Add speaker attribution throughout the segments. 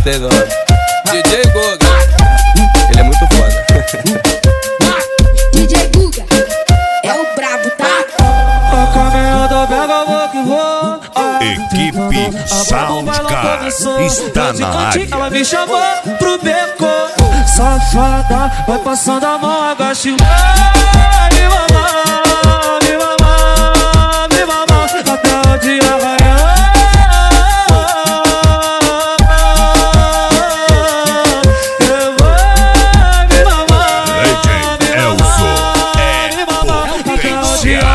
Speaker 1: certeza, mano. DJ Guga, ele é muito foda.
Speaker 2: DJ Guga é o brabo, tá?
Speaker 3: A caminhada pega, vou que vou.
Speaker 4: Equipe Soundcar está na área.
Speaker 3: Ela me chamou pro beco. Safada, vai passando a mão, agacha e vai me mamar, me mamar, me mamar até o dia raiar. Eu vou me mamar,
Speaker 4: Legend Elzo é potência.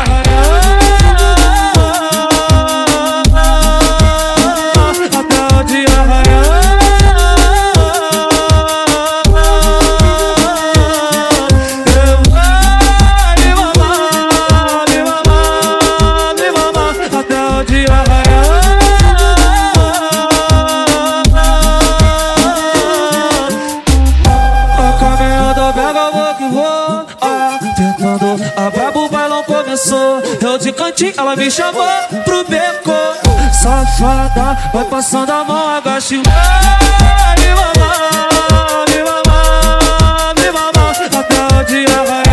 Speaker 3: A brabo, o bailão começou. Eu de cantinho, ela me chamou pro beco. Safada, vai passando a mão, agacha e vai me mamar, me mamar, me mamar até o dia raiar.